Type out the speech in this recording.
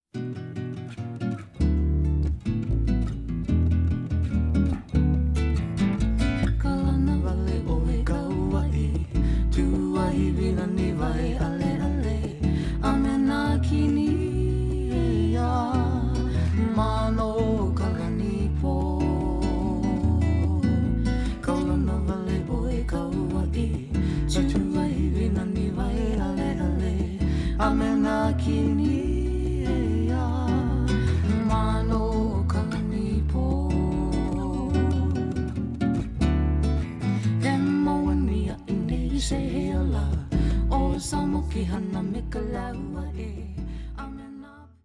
Kalana wale oe kauai, tuai vina ni vai ale ale, amena kini ea, mano kalani po. Kalana wale oe kauai, tuai vina ni vai ale ale, amena kini ea, mano kalani po. Se heala o samoki hana me ka laua e